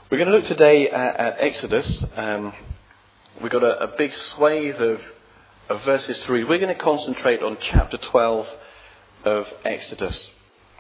We're going to look today at Exodus. We've got a big swathe of verses to read. We're going to concentrate on chapter 12 of Exodus.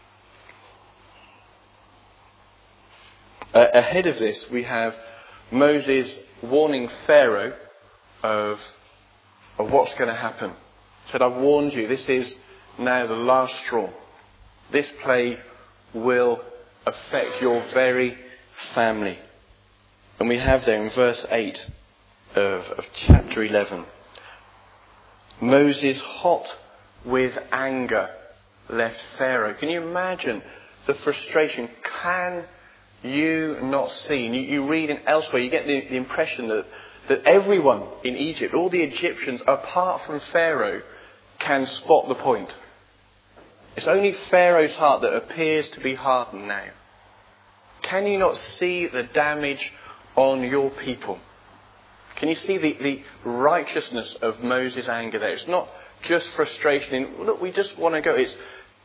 Ahead of this, we have Moses warning Pharaoh of what's going to happen. He said, I've warned you, this is now the last straw. This plague will affect your very family. And we have there in verse 8 of chapter 11, Moses, hot with anger, left Pharaoh. Can you imagine the frustration? Can you not see? And you read in elsewhere, you get the impression that everyone in Egypt, all the Egyptians, apart from Pharaoh, can spot the point. It's only Pharaoh's heart that appears to be hardened now. Can you not see the damage on your people? Can you see the righteousness of Moses' anger there? It's not just frustration in, look, we just want to go. It's,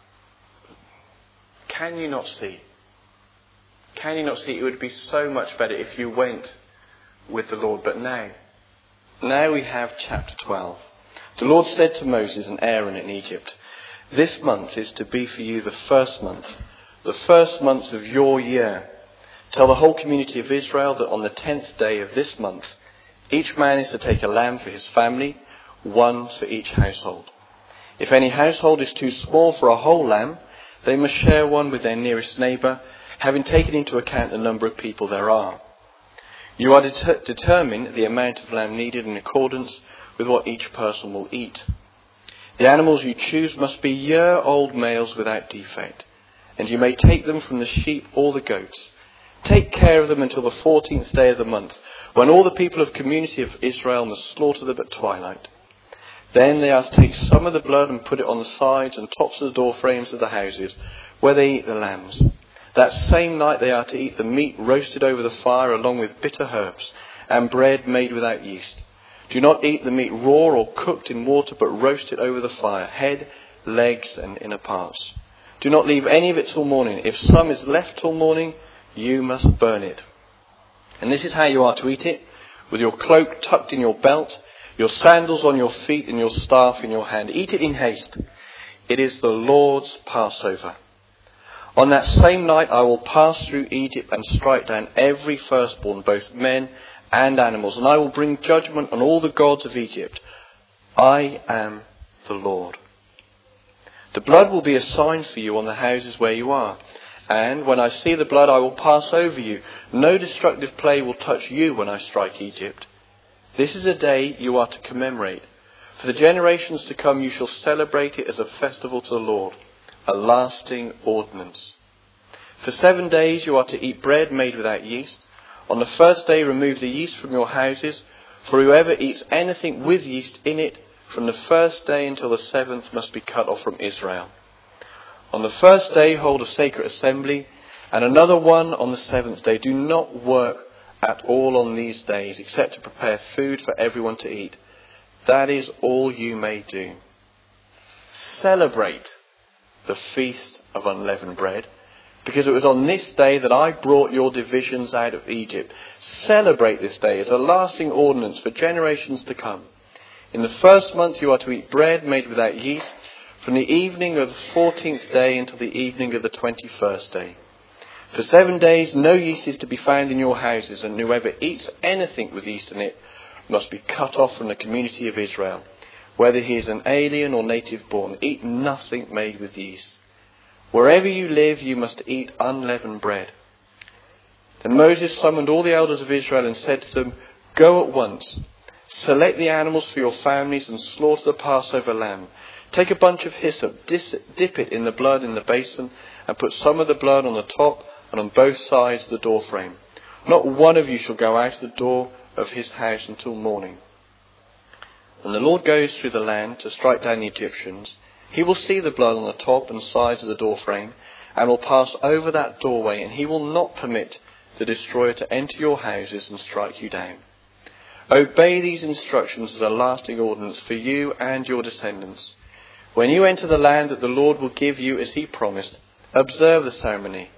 can you not see? Can you not see? It would be so much better if you went with the Lord. But now we have chapter 12. The Lord said to Moses and Aaron in Egypt, this month is to be for you the first month of your year. Tell the whole community of Israel that on the 10th day of this month, each man is to take a lamb for his family, one for each household. If any household is too small for a whole lamb, they must share one with their nearest neighbour, having taken into account the number of people there are. You are to determine the amount of lamb needed in accordance with what each person will eat. The animals you choose must be year-old males without defect, and you may take them from the sheep or the goats. Take care of them until the 14th day of the month, when all the people of the community of Israel must slaughter them at twilight. Then they are to take some of the blood and put it on the sides and tops of the door frames of the houses, where they eat the lambs. That same night they are to eat the meat roasted over the fire along with bitter herbs, and bread made without yeast. Do not eat the meat raw or cooked in water, but roast it over the fire, head, legs and inner parts. Do not leave any of it till morning. If some is left till morning, you must burn it. And this is how you are to eat it, with your cloak tucked in your belt, your sandals on your feet and your staff in your hand. Eat it in haste. It is the Lord's Passover. On that same night I will pass through Egypt and strike down every firstborn, both men and animals, and I will bring judgment on all the gods of Egypt. I am the Lord. The blood will be a sign for you on the houses where you are. And when I see the blood, I will pass over you. No destructive plague will touch you when I strike Egypt. This is a day you are to commemorate. For the generations to come, you shall celebrate it as a festival to the Lord, a lasting ordinance. For 7 days you are to eat bread made without yeast. On the first day, remove the yeast from your houses. For whoever eats anything with yeast in it, from the first day until the 7th, must be cut off from Israel. On the first day, hold a sacred assembly, and another one on the 7th day. Do not work at all on these days, except to prepare food for everyone to eat. That is all you may do. Celebrate the feast of unleavened bread, because it was on this day that I brought your divisions out of Egypt. Celebrate this day as a lasting ordinance for generations to come. In the first month you are to eat bread made without yeast, from the evening of the 14th day until the evening of the 21st day. For 7 days no yeast is to be found in your houses, and whoever eats anything with yeast in it must be cut off from the community of Israel. Whether he is an alien or native born, eat nothing made with yeast. Wherever you live, you must eat unleavened bread. Then Moses summoned all the elders of Israel and said to them, go at once, select the animals for your families and slaughter the Passover lamb. Take a bunch of hyssop, dip it in the blood in the basin, and put some of the blood on the top and on both sides of the door frame. Not one of you shall go out of the door of his house until morning. When the Lord goes through the land to strike down the Egyptians, he will see the blood on the top and sides of the door frame, and will pass over that doorway, and he will not permit the destroyer to enter your houses and strike you down. Obey these instructions as a lasting ordinance for you and your descendants. When you enter the land that the Lord will give you as he promised, observe the ceremony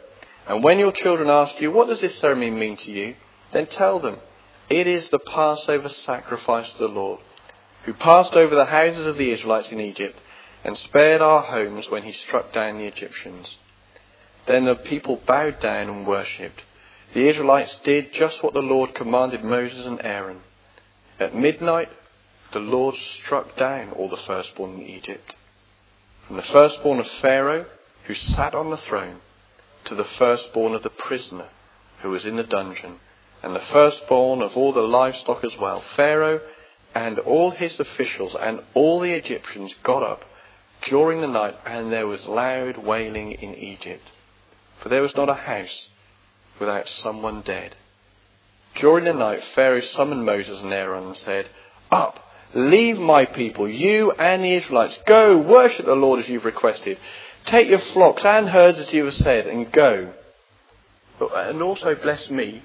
And when your children ask you, what does this ceremony mean to you? Then tell them, it is the Passover sacrifice to the Lord, who passed over the houses of the Israelites in Egypt and spared our homes when he struck down the Egyptians. Then the people bowed down and worshipped. The Israelites did just what the Lord commanded Moses and Aaron. At midnight, the Lord struck down all the firstborn in Egypt, from the firstborn of Pharaoh, who sat on the throne, to the firstborn of the prisoner who was in the dungeon, and the firstborn of all the livestock as well. Pharaoh and all his officials and all the Egyptians got up during the night, and there was loud wailing in Egypt, for there was not a house without someone dead. During the night, Pharaoh summoned Moses and Aaron and said, "Up, leave my people, you and the Israelites. Go, worship the Lord as you've requested. Take your flocks and herds as you have said, and go. And also bless me."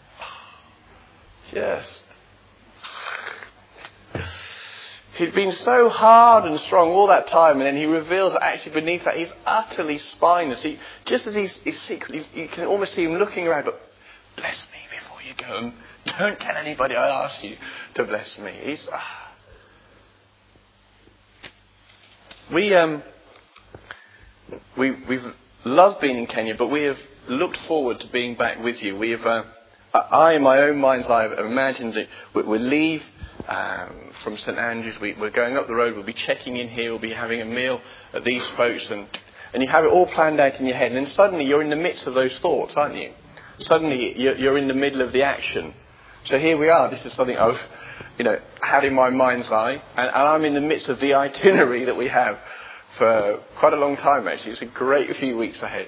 Just. He'd been so hard and strong all that time, and then he reveals that actually beneath that he's utterly spineless. Just as he's secretly, you can almost see him looking around, but bless me before you go, and don't tell anybody I asked you to bless me. We've loved being in Kenya, but we have looked forward to being back with you. I, in my own mind's eye, have imagined that we'll leave from St Andrews. We're going up the road. We'll be checking in here. We'll be having a meal at these folks, and you have it all planned out in your head. And then suddenly you're in the midst of those thoughts, aren't you? Suddenly you're in the middle of the action. So here we are. This is something I've, had in my mind's eye, and I'm in the midst of the itinerary that we have for quite a long time, actually. It's a great few weeks ahead.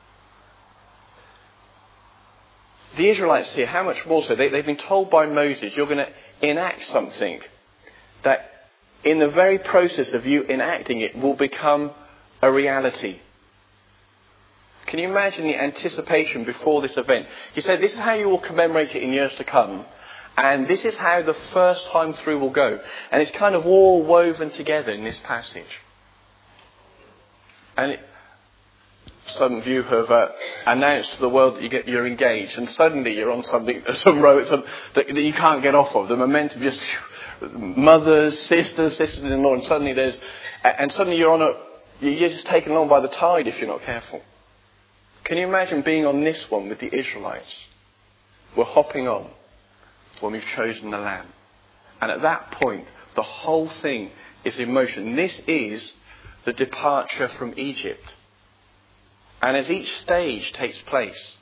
The Israelites here, how much more so? They've been told by Moses, you're going to enact something that in the very process of you enacting it will become a reality. Can you imagine the anticipation before this event? He said, this is how you will commemorate it in years to come. And this is how the first time through will go. And it's kind of all woven together in this passage. And some of you have announced to the world that you're engaged, and suddenly you're on some road that you can't get off of. The momentum just mothers, sisters-in-law, and suddenly you're just taken along by the tide if you're not careful. Can you imagine being on this one with the Israelites? We're hopping on when we've chosen the Lamb, and at that point, the whole thing is in motion. This is the departure from Egypt. And as each stage takes place,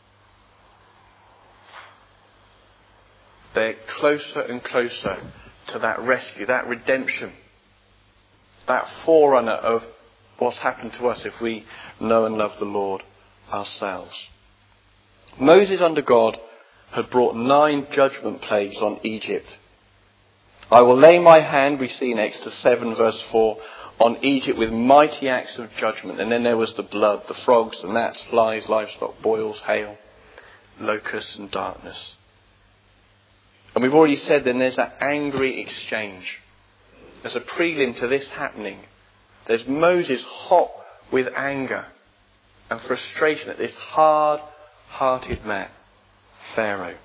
they're closer and closer to that rescue, that redemption, that forerunner of what's happened to us if we know and love the Lord ourselves. Moses under God had brought 9 judgment plagues on Egypt. I will lay my hand, we see in Exodus 7 verse 4, on Egypt with mighty acts of judgment. And then there was the blood, the frogs, the gnats, flies, livestock, boils, hail, locusts and darkness. And we've already said then there's that angry exchange. There's a prelim to this happening. There's Moses hot with anger and frustration at this hard-hearted man, Pharaoh.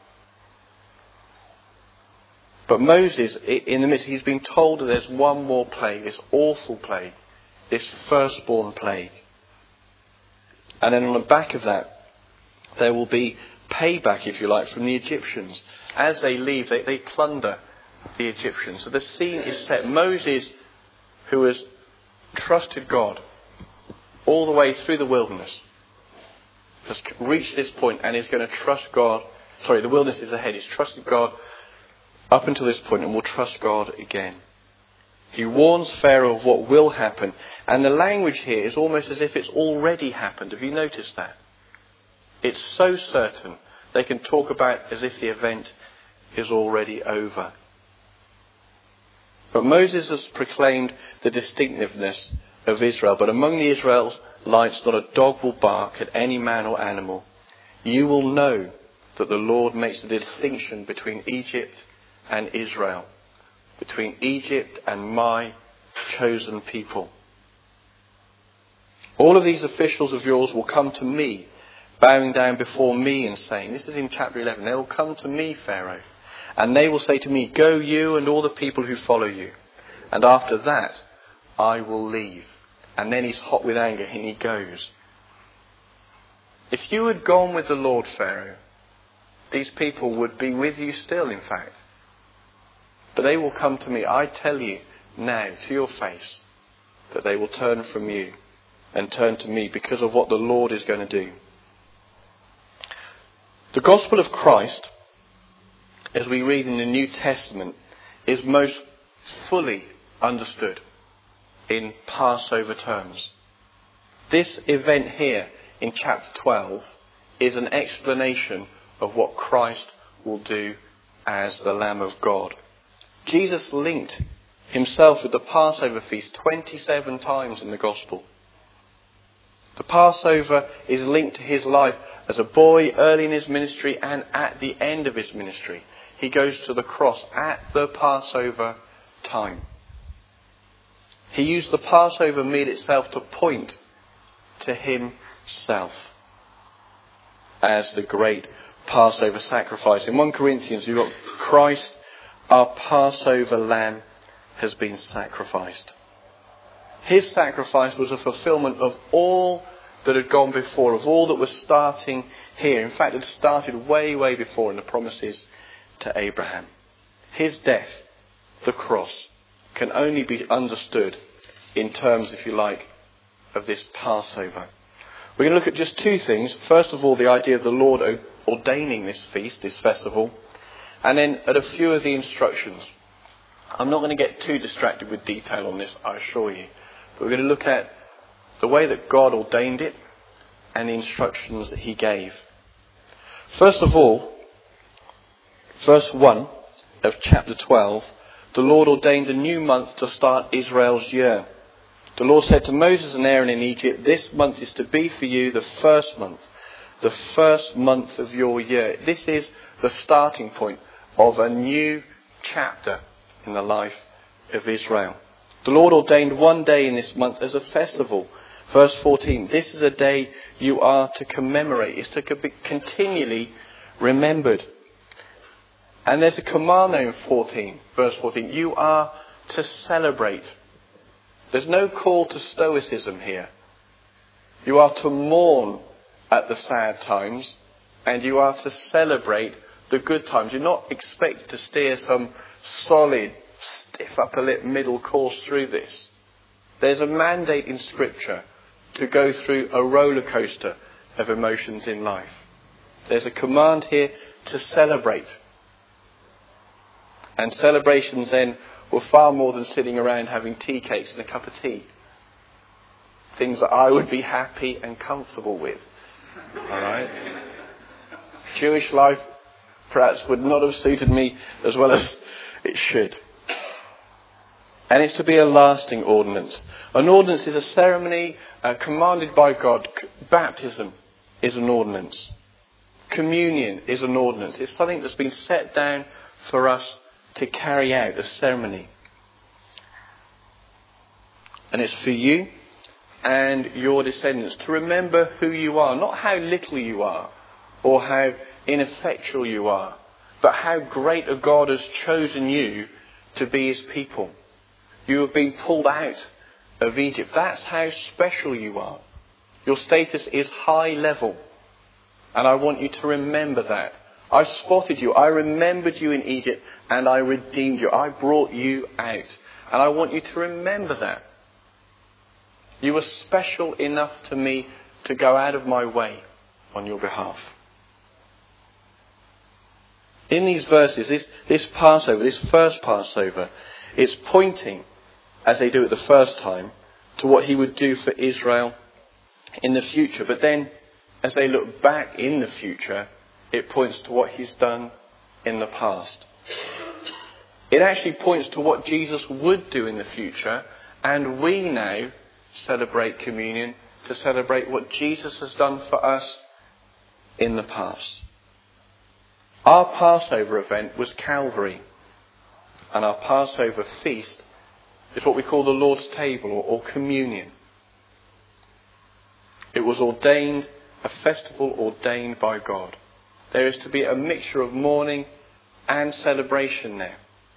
But Moses, in the midst, he's been told that there's one more plague, this awful plague, this firstborn plague. And then on the back of that, there will be payback, if you like, from the Egyptians. As they leave, they plunder the Egyptians. So the scene is set. Moses, who has trusted God all the way through the wilderness, has reached this point and is going to trust God. The wilderness is ahead. He's trusted God up until this point and will trust God again. He warns Pharaoh of what will happen. And the language here is almost as if it's already happened. Have you noticed that? It's so certain they can talk about as if the event is already over. But Moses has proclaimed the distinctiveness of Israel. But among the Israelites, not a dog will bark at any man or animal. You will know that the Lord makes a distinction between Egypt and Israel, between Egypt and my chosen people. All of these officials of yours will come to me, bowing down before me and saying, this is in chapter 11, they will come to me, Pharaoh, and they will say to me, go you and all the people who follow you. And after that, I will leave. And then he's hot with anger and he goes. If you had gone with the Lord, Pharaoh, these people would be with you still, in fact. But they will come to me. I tell you now, to your face, that they will turn from you and turn to me because of what the Lord is going to do. The gospel of Christ, as we read in the New Testament, is most fully understood in Passover terms. This event here in chapter 12 is an explanation of what Christ will do as the Lamb of God. Jesus linked himself with the Passover feast 27 times in the Gospel. The Passover is linked to his life as a boy early in his ministry and at the end of his ministry. He goes to the cross at the Passover time. He used the Passover meal itself to point to himself as the great Passover sacrifice. In 1 Corinthians, you've got Christ, our Passover lamb, has been sacrificed. His sacrifice was a fulfillment of all that had gone before, of all that was starting here. In fact, it started way, way before in the promises to Abraham. His death, the cross, can only be understood in terms, if you like, of this Passover. We're going to look at just two things. First of all, the idea of the Lord ordaining this feast, this festival, and then at a few of the instructions. I'm not going to get too distracted with detail on this, I assure you. But we're going to look at the way that God ordained it and the instructions that he gave. First of all, verse 1 of chapter 12, the Lord ordained a new month to start Israel's year. The Lord said to Moses and Aaron in Egypt, this month is to be for you the first month of your year. This is the starting point of a new chapter in the life of Israel. The Lord ordained one day in this month as a festival. Verse 14, this is a day you are to commemorate. It's to be continually remembered. And there's a command there in verse 14. You are to celebrate. There's no call to stoicism here. You are to mourn at the sad times, and you are to celebrate the good times. You're not expected to steer some solid, stiff upper lip middle course through this. There's a mandate in Scripture to go through a roller coaster of emotions in life. There's a command here to celebrate. And celebrations then were far more than sitting around having tea cakes and a cup of tea. Things that I would be happy and comfortable with. Alright? Jewish life perhaps would not have suited me as well as it should. And it's to be a lasting ordinance. An ordinance is a ceremony commanded by God. Baptism is an ordinance. Communion is an ordinance. It's something that's been set down for us to carry out, a ceremony. And it's for you and your descendants to remember who you are. Not how little you are or how ineffectual you are, but how great a God has chosen you to be his people. You have been pulled out of Egypt. That's how special you are. Your status is high level. And I want you to remember that. I spotted you. I remembered you in Egypt and I redeemed you. I brought you out. And I want you to remember that. You were special enough to me to go out of my way on your behalf. In these verses, this Passover, this first Passover, it's pointing, as they do it the first time, to what he would do for Israel in the future. But then, as they look back in the future, it points to what he's done in the past. It actually points to what Jesus would do in the future, and we now celebrate communion to celebrate what Jesus has done for us in the past. Our Passover event was Calvary, and our Passover feast is what we call the Lord's table or communion. It was ordained a festival ordained by God. There is to be a mixture of mourning and celebration now.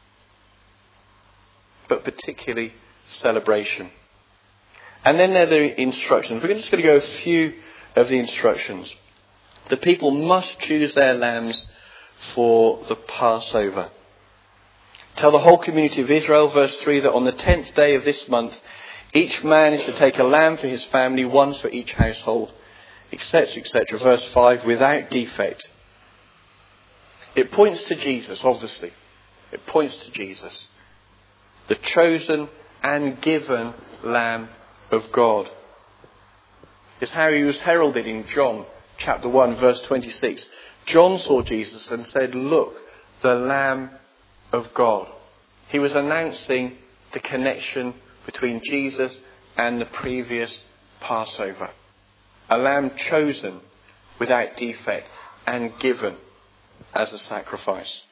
But particularly celebration. And then there are the instructions. We're just going to go a few of the instructions. The people must choose their lambs for the Passover. Tell the whole community of Israel, verse 3, that on the 10th day of this month, each man is to take a lamb for his family, one for each household, etc., etc. Verse 5, without defect. It points to Jesus, obviously. It points to Jesus. The chosen and given Lamb of God. It's how he was heralded in John chapter 1, verse 26. John saw Jesus and said, "Look, the Lamb of God." He was announcing the connection between Jesus and the previous Passover. A lamb chosen without defect and given as a sacrifice.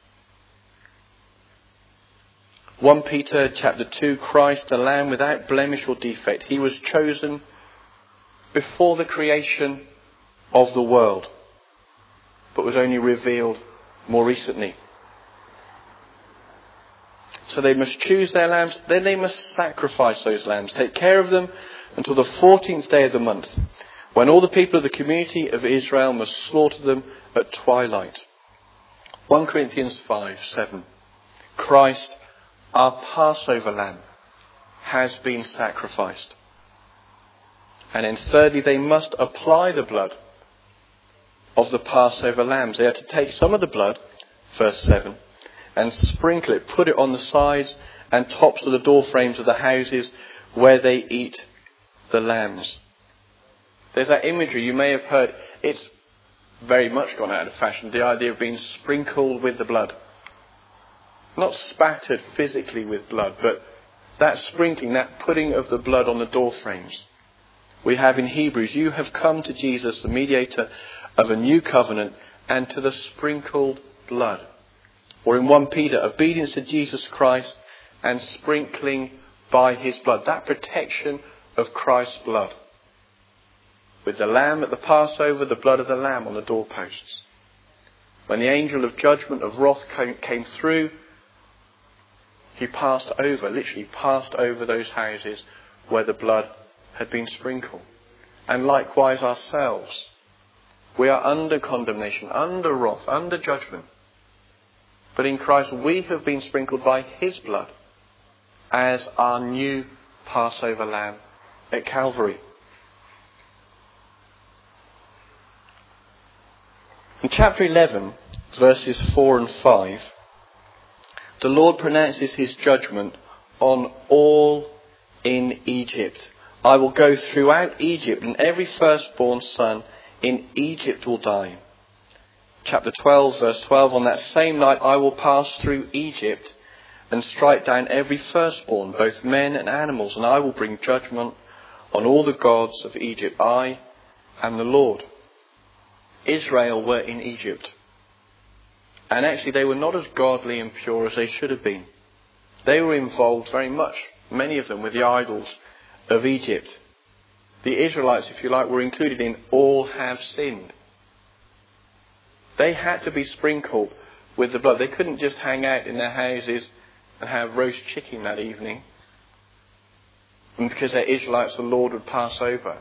1 Peter chapter 2, Christ, a lamb without blemish or defect. He was chosen before the creation of the world, but was only revealed more recently. So they must choose their lambs, then they must sacrifice those lambs. Take care of them until the 14th day of the month, when all the people of the community of Israel must slaughter them at twilight. 1 Corinthians 5:7. Christ, our Passover lamb, has been sacrificed. And then thirdly, they must apply the blood of the Passover lambs. They are to take some of the blood, verse 7, and sprinkle it, put it on the sides and tops of the door frames of the houses where they eat the lambs. There's that imagery you may have heard. It's very much gone out of fashion, the idea of being sprinkled with the blood. Not spattered physically with blood, but that sprinkling, that putting of the blood on the door frames. We have in Hebrews, you have come to Jesus, the mediator of a new covenant, and to the sprinkled blood. Or in 1 Peter, obedience to Jesus Christ and sprinkling by his blood. That protection of Christ's blood. With the lamb at the Passover, the blood of the lamb on the doorposts. When the angel of judgment, of wrath came through, he passed over, literally passed over those houses where the blood had been sprinkled. And likewise ourselves. We are under condemnation, under wrath, under judgment. But in Christ we have been sprinkled by his blood as our new Passover lamb at Calvary. In chapter 11, verses 4 and 5, the Lord pronounces his judgment on all in Egypt. I will go throughout Egypt, and every firstborn son in Egypt will die. Chapter 12, verse 12, on that same night I will pass through Egypt and strike down every firstborn, both men and animals, and I will bring judgment on all the gods of Egypt. I am the Lord. Israel were in Egypt. And actually they were not as godly and pure as they should have been. They were involved very much, many of them, with the idols of Egypt. The Israelites, if you like, were included in all have sinned. They had to be sprinkled with the blood. They couldn't just hang out in their houses and have roast chicken that evening. And because they're Israelites, the Lord would pass over.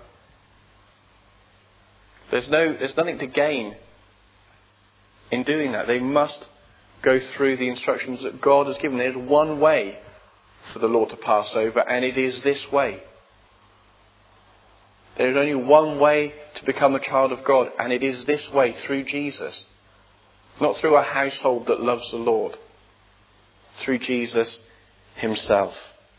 There's nothing to gain in doing that. They must go through the instructions that God has given. There's one way for the Lord to pass over, and it is this way. There is only one way to become a child of God, and it is this way, through Jesus. Not through a household that loves the Lord. Through Jesus himself.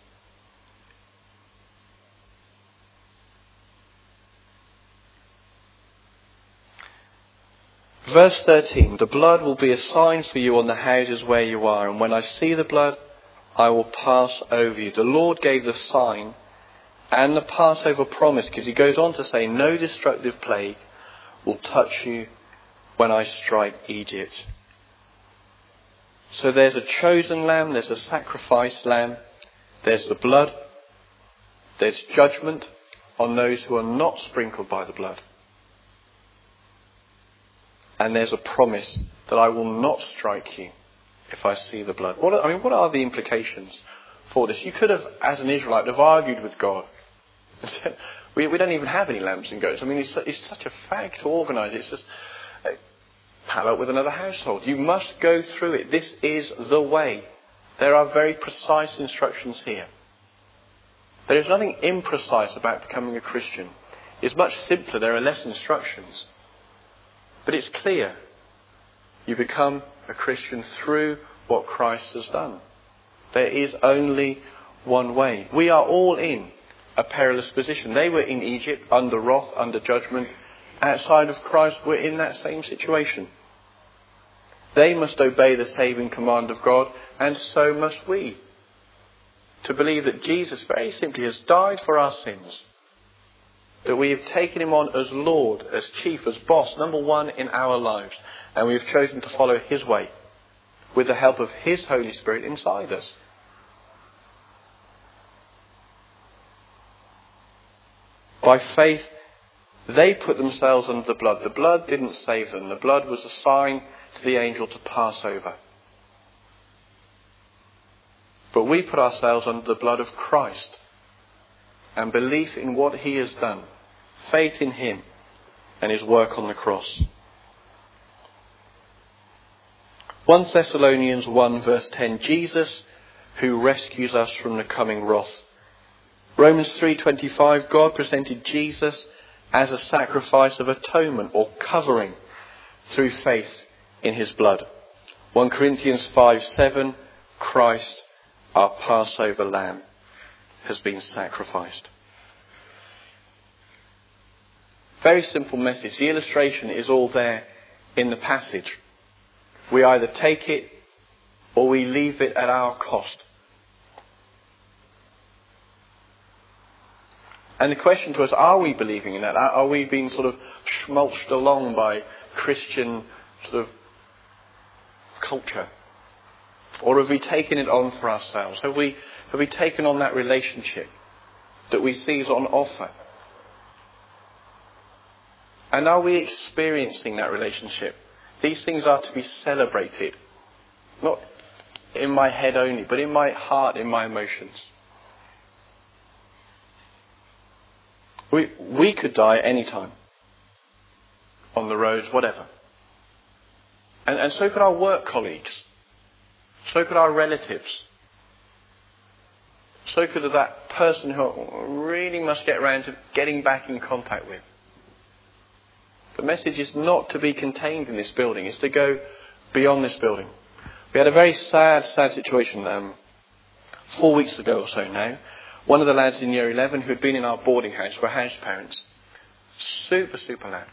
Verse 13, the blood will be a sign for you on the houses where you are, and when I see the blood, I will pass over you. The Lord gave the sign and the Passover promise, because he goes on to say, no destructive plague will touch you when I strike Egypt. So there's a chosen lamb, there's a sacrificed lamb, there's the blood, there's judgment on those who are not sprinkled by the blood. And there's a promise that I will not strike you if I see the blood. What are the implications for this? You could have, as an Israelite, have argued with God and said, we don't even have any lambs and goats. I mean, it's such a fag to organise. It's just pal up with another household. You must go through it. This is the way. There are very precise instructions here. There is nothing imprecise about becoming a Christian. It's much simpler. There are less instructions. But it's clear. You become a Christian through what Christ has done. There is only one way. We are all in a perilous position. They were in Egypt, under wrath, under judgment. Outside of Christ, we're in that same situation. They must obey the saving command of God, and so must we. To believe that Jesus very simply has died for our sins. That we have taken him on as Lord, as chief, as boss, number one in our lives. And we have chosen to follow his way with the help of his Holy Spirit inside us. By faith, they put themselves under the blood. The blood didn't save them. The blood was a sign to the angel to pass over. But we put ourselves under the blood of Christ and belief in what he has done, faith in him and his work on the cross. 1 Thessalonians 1 verse 10, Jesus who rescues us from the coming wrath. Romans 3:25, God presented Jesus as a sacrifice of atonement or covering through faith in his blood. 1 Corinthians 5:7, Christ, our Passover lamb, has been sacrificed. Very simple message. The illustration is all there in the passage. We either take it or we leave it at our cost. And the question to us, are we believing in that? Are we being sort of schmulched along by Christian sort of culture? Or have we taken it on for ourselves? Have we taken on that relationship that we see is on offer? And are we experiencing that relationship? These things are to be celebrated. Not in my head only, but in my heart, in my emotions. We could die at any time. On the roads, whatever. And so could our work colleagues. So could our relatives. So could that person who I really must get around to getting back in contact with. The message is not to be contained in this building. It's to go beyond this building. We had a very sad situation 4 weeks ago or so now. One of the lads in year 11 who had been in our boarding house were house parents. Super lad.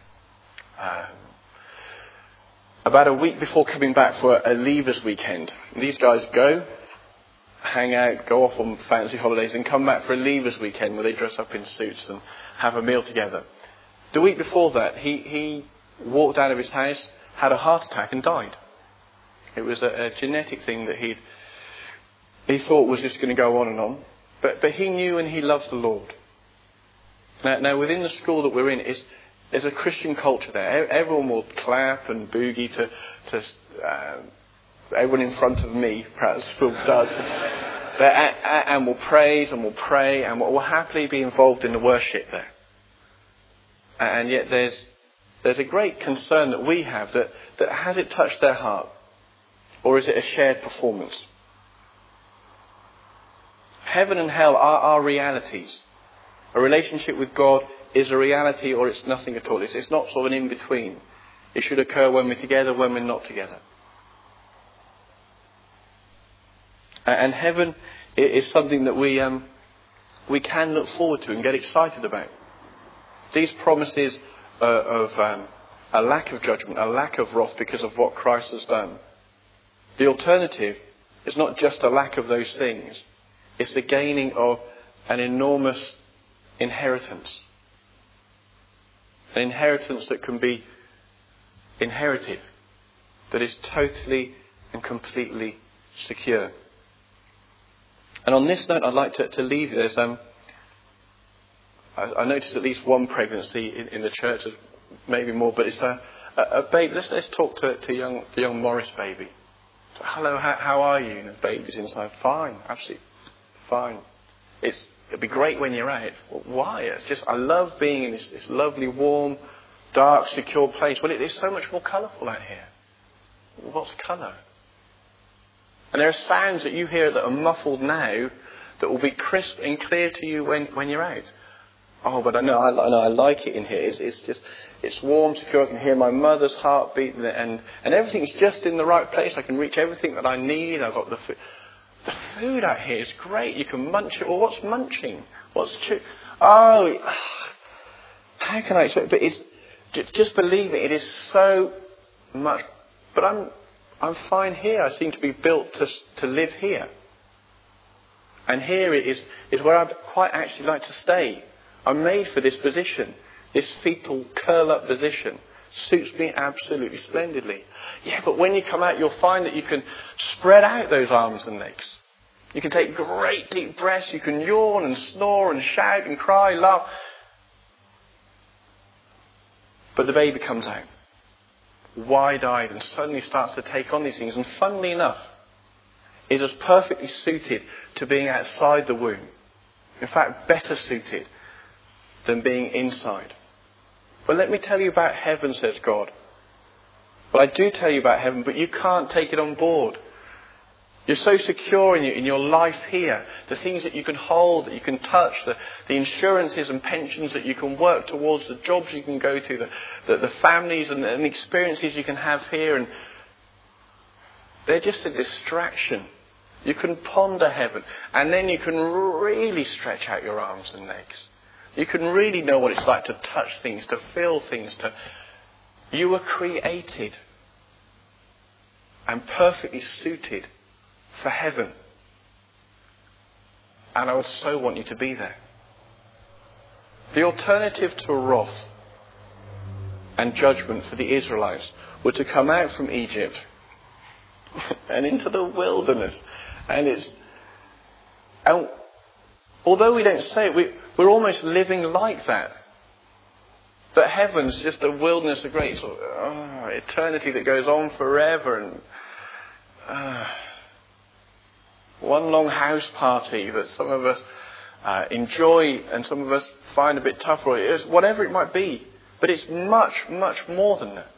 About a week before coming back for a leavers weekend, these guys go, hang out, go off on fancy holidays and come back for a leavers weekend where they dress up in suits and have a meal together. The week before that, he walked out of his house, had a heart attack and died. It was a genetic thing that he thought was just going to go on and on. But he knew and he loved the Lord. Now within the school that we're in, there's a Christian culture there. Everyone will clap and boogie to everyone in front of me, perhaps, does. And will praise and will pray and will happily be involved in the worship there. And yet there's a great concern that we have that has it touched their heart? Or is it a shared performance? Heaven and hell are realities. A relationship with God is a reality or it's nothing at all. It's not sort of an in-between. It should occur when we're together, when we're not together. And heaven is something that we can look forward to and get excited about. These promises of a lack of judgment, a lack of wrath because of what Christ has done. The alternative is not just a lack of those things. It's the gaining of an enormous inheritance. An inheritance that can be inherited. That is totally and completely secure. And on this note, I'd like to leave you. There's I noticed at least one pregnancy in the church, maybe more, but it's a A baby, let's talk to the young Morris baby. Hello, how are you? And the baby's inside. Fine, absolutely fine. It'll be great when you're out. Well, why? It's just, I love being in this lovely, warm, dark, secure place. Well, it is so much more colourful out here. What's colour? And there are sounds that you hear that are muffled now that will be crisp and clear to you when you're out. Oh, but I know I like it in here. It's warm, secure. I can hear my mother's heartbeat, and everything's just in the right place. I can reach everything that I need. I've got the food out here is great. You can munch it. Well, what's munching? What's how can I explain? But it's just believe it. It is so much. But I'm fine here. I seem to be built to live here, and here it is where I'd quite actually like to stay. I'm made for this position. This fetal curl-up position suits me absolutely splendidly. Yeah, but when you come out, you'll find that you can spread out those arms and legs. You can take great deep breaths. You can yawn and snore and shout and cry, laugh. But the baby comes out, wide-eyed, and suddenly starts to take on these things. And funnily enough, is as perfectly suited to being outside the womb. In fact, better suited than being inside. Well, let me tell you about heaven, says God. Well, I do tell you about heaven, but you can't take it on board. You're so secure in your life here. The things that you can hold, that you can touch, the insurances and pensions that you can work towards, the jobs you can go to, the families and the experiences you can have here. And they're just a distraction. You can ponder heaven, and then you can really stretch out your arms and legs. You can really know what it's like to touch things, to feel things. You were created and perfectly suited for heaven. And I would so want you to be there. The alternative to wrath and judgment for the Israelites were to come out from Egypt and into the wilderness. And although we don't say it, we're almost living like that. That heaven's just a wilderness, a great sort of eternity that goes on forever, and one long house party that some of us enjoy and some of us find a bit tougher. It's whatever it might be, but it's much, much more than that.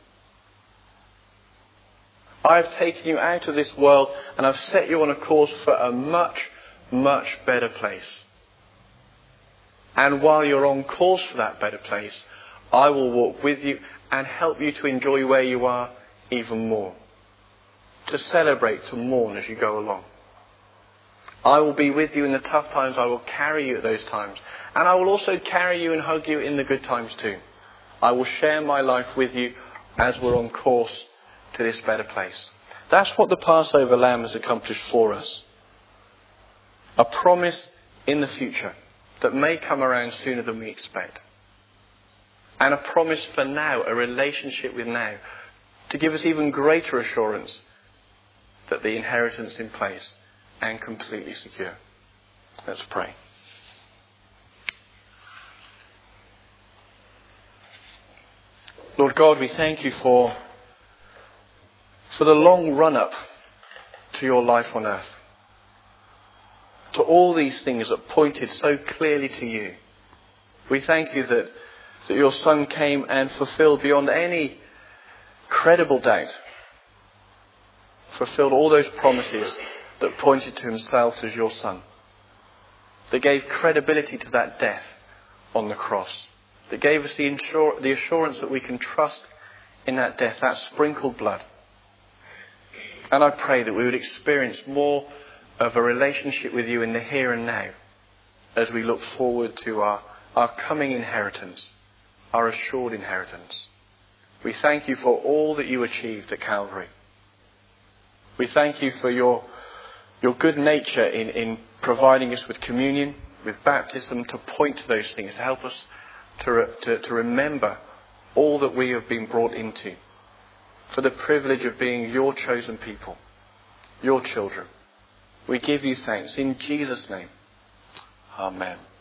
I've taken you out of this world and I've set you on a course for a much, much better place. And while you're on course for that better place, I will walk with you and help you to enjoy where you are even more. To celebrate, to mourn as you go along. I will be with you in the tough times. I will carry you at those times. And I will also carry you and hug you in the good times too. I will share my life with you as we're on course to this better place. That's what the Passover lamb has accomplished for us. A promise in the future that may come around sooner than we expect. And a promise for now, a relationship with now, to give us even greater assurance that the inheritance is in place and completely secure. Let's pray. Lord God, we thank you for the long run-up to your life on earth. To all these things that pointed so clearly to you. We thank you that your Son came and fulfilled beyond any credible doubt. Fulfilled all those promises that pointed to himself as your Son. That gave credibility to that death on the cross. That gave us the assurance that we can trust in that death, that sprinkled blood. And I pray that we would experience more of a relationship with you in the here and now as we look forward to our coming inheritance, our assured inheritance. We thank you for all that you achieved at Calvary. We thank you for your good nature in providing us with communion, with baptism, to point to those things, to help us to remember all that we have been brought into, for the privilege of being your chosen people, your children. We give you thanks in Jesus' name. Amen.